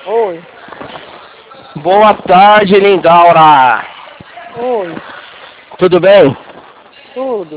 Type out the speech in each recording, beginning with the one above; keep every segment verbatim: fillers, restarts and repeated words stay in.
Oi. Boa tarde, Lindaura. Oi. Tudo bem? Tudo.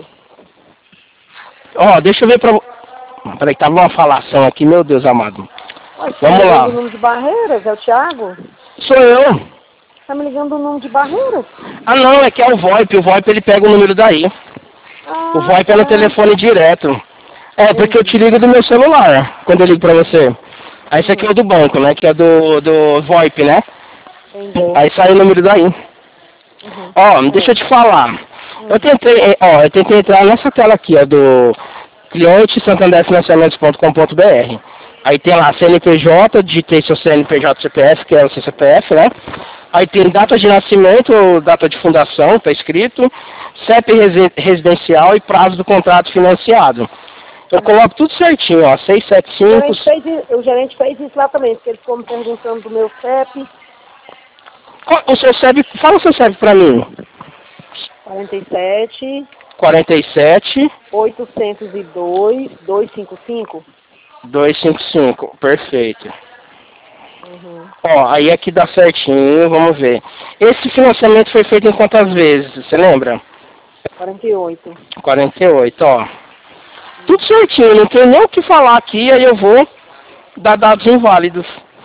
Ó, deixa eu ver pra... Peraí, tava uma falação aqui, meu Deus amado. Oi, você tá Vamos me ligando lá. do número de Barreiras? É o Thiago? Sou eu. Tá me ligando do número de Barreiras? Ah, não, é que é o VoIP. O VoIP, ele pega o número daí. O Ah, VoIP é no tá. telefone direto. É, porque eu te Entendi. ligo do meu celular, quando eu ligo pra você. Aí esse aqui é o Uhum. do banco, né? Que é do, do VoIP, né? Entendi. Aí sai o número daí. Uhum. Ó, deixa É. eu te falar. Eu Hum. tentei, eh, ó, eu tentei entrar nessa tela aqui, ó, do cliente santander financiamentos ponto com ponto br. Aí tem lá C N P J, digitei seu C N P J C P F, que é o seu C P F, né? Aí tem data de nascimento, data de fundação, tá escrito, C E P resi- residencial e prazo do contrato financiado. Eu Uhum. coloco tudo certinho, ó, O seiscentos e setenta e cinco. gerente, fez, i- o gerente fez isso lá também, porque ele ficou me perguntando do meu C E P. Qual- O seu C E P, fala o seu C E P pra mim. quarenta e sete, quarenta e sete, oitocentos e dois, duzentos e cinquenta e cinco. duzentos e cinquenta e cinco, perfeito. Uhum. Ó, aí aqui dá certinho, vamos ver. Esse financiamento foi feito em quantas vezes, você lembra? quarenta e oito. quarenta e oito, ó. Hum. Tudo certinho, não tem nem o que falar aqui, aí eu vou dar dados inválidos.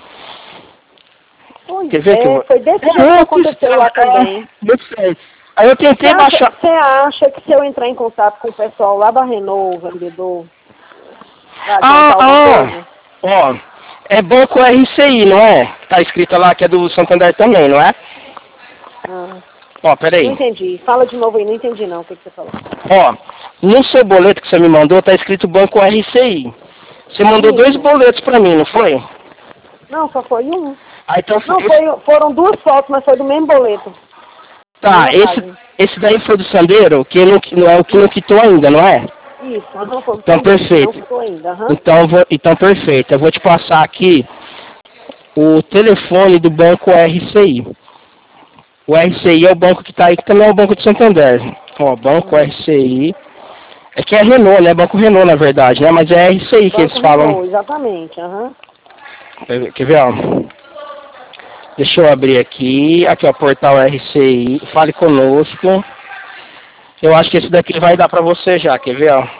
Pois Quer ver que eu é, vou... foi desse É jeito que muito aconteceu estranho, lá também. é, muito estranho. Aí eu Você tentei acha, baixar... você acha que se eu entrar em contato com o pessoal lá da Renault, vendedor, vai Ah, adiantar alguma ah, coisa? ó, é banco R C I, não é? Tá escrito lá que é do Santander também, não é? Ah, Ó, não peraí. entendi. Fala de novo aí, não entendi não o que, que você falou. Ó, no seu boleto que você me mandou tá escrito banco R C I. Você mandou dois Isso. boletos pra mim, não foi? Não, só foi um. Ah, então Não, esse, foi, foram duas fotos, mas foi do mesmo boleto. Da tá, mesma esse, página. esse daí foi do Sandeiro, que não, não é o que não Isso. quitou ainda, não é? Isso, mas não foi do Então Sandeiro, que não perfeito. ficou ainda. Aham. Então, eu vou, então perfeito. Eu vou te passar aqui o telefone do banco R C I. O R C I é o banco que tá aí, que também é o Banco de Santander. Ó, banco Uhum. R C I. É que é Renault, né? Banco Renault, na verdade, né? Mas é R C I que eles Banco falam. Renault, exatamente. Aham. Quer ver, ó? Deixa eu abrir aqui. Aqui, ó, portal R C I. Fale conosco. Eu acho que esse daqui vai dar pra você já. Quer ver, ó?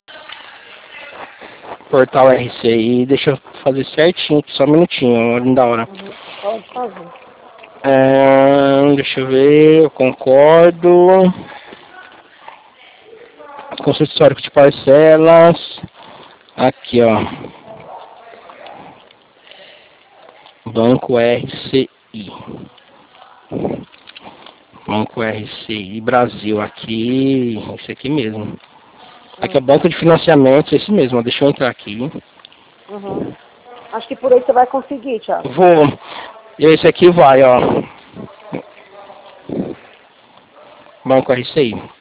Portal R C I. Deixa eu fazer certinho aqui, só um minutinho, olha da hora. Uhum. Pode fazer. É, deixa eu ver, eu concordo. Conceito histórico de parcelas. Aqui, ó. Banco R C I. Banco R C I Brasil. Aqui. Esse aqui mesmo. Aqui é Hum. banco de financiamento, esse mesmo. Ó, deixa eu entrar aqui. Uhum. Acho que por aí você vai conseguir, Thiago. Vou. E esse aqui vai, ó. Banco R C I.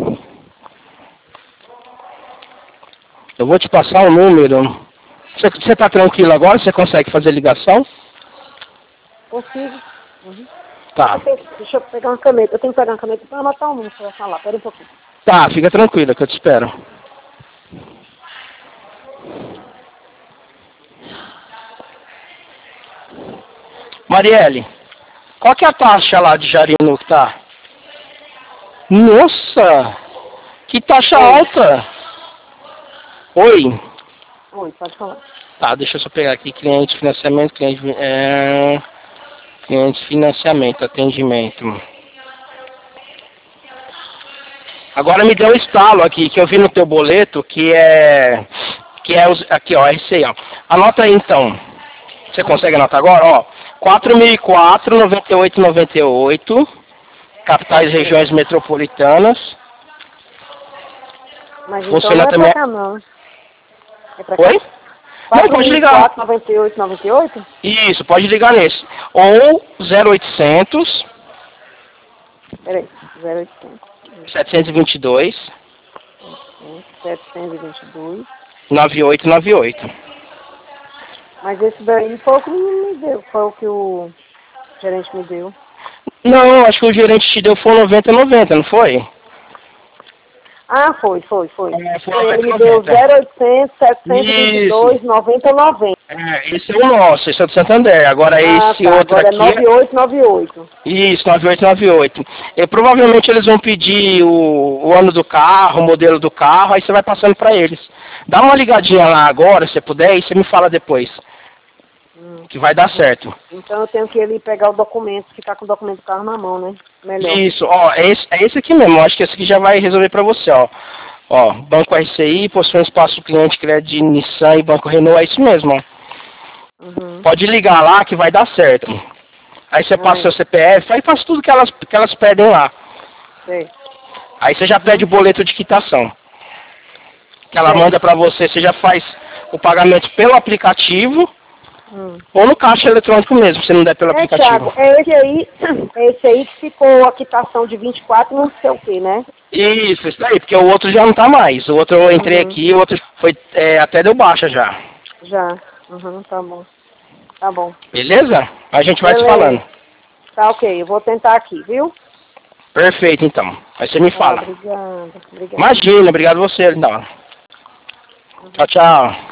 Eu vou te passar o número. Você, você tá tranquilo agora? Você consegue fazer ligação? Consigo. Uhum. Tá. Deixa eu deixa eu pegar uma caneta. Eu tenho que pegar uma caneta para anotar o número que você vai falar. Pera um pouquinho. Tá, fica tranquila que eu te espero. Marielle, qual que é a taxa lá de Jarinu que tá? Nossa! Que taxa Oi. alta! Oi? Oi, pode falar. Tá, deixa eu só pegar aqui. Cliente, financiamento, cliente... É... Cliente, financiamento, atendimento. Agora me deu um estalo aqui, que eu vi no teu boleto, que é... Que é os... Aqui, ó, esse aí, ó. Anota aí, então. Você Hum. consegue anotar agora? Ó, quatro mil e quatro, noventa e oito, noventa e oito. Capitais e Peraí. regiões metropolitanas. Mas então Funciona não é pra também... cá, não. É pra cá? Oi? Não, pode ligar. quatro mil e quatro, noventa e oito, noventa e oito? Isso, pode ligar nesse. Ou zero oitocentos, Peraí. zero oitocentos. setecentos e vinte e dois, setecentos e vinte e dois. nove oito nove oito. Mas esse daí foi o que me deu. Foi o que o gerente me deu. Não, acho que o gerente te deu foi noventa noventa, não foi? Ah, foi, foi, foi. É, foi Foi, ele me noventa. deu zero oitocentos, setecentos e vinte e dois, noventa, noventa. É, esse é o nosso, esse é o do Santander. Agora Ah, esse tá. outro Agora é aqui. nove oito nove oito. Isso, nove oito nove oito. E provavelmente eles vão pedir o, o ano do carro, o modelo do carro, aí você vai passando para eles. Dá uma ligadinha lá agora, se puder, e você me fala depois. Hum. Que vai dar certo. Então eu tenho que ir ali pegar o documento, ficar com o documento do carro na mão, né? Melhor. Isso, ó, é esse, é esse aqui mesmo, eu acho que esse aqui já vai resolver para você, ó. Ó, Banco R C I, possui um espaço cliente crédito de Nissan e Banco Renault, é isso mesmo, ó. Uhum. Pode ligar lá que vai dar certo. Aí você passa É. seu C P F, aí faz tudo que elas, que elas pedem lá. Sei. Aí você já pede o boleto de quitação. Que ela Sei. manda pra você, você já faz o pagamento pelo aplicativo Hum. ou no caixa eletrônico mesmo, se não der pelo É, aplicativo. Thiago, é esse aí, é esse aí que ficou a quitação de vinte e quatro, não sei o que, né? Isso, isso daí, porque o outro já não tá mais. O outro eu entrei Uhum. aqui, o outro foi é, até deu baixa já. Já. Uhum, tá bom. Tá bom. Beleza? A gente vai se Beleza. falando. Tá ok, eu vou tentar aqui, viu? Perfeito, então. Aí você me Tá, fala. obrigada. Obrigada. Imagina, obrigado você, Lindora. Tchau, tchau.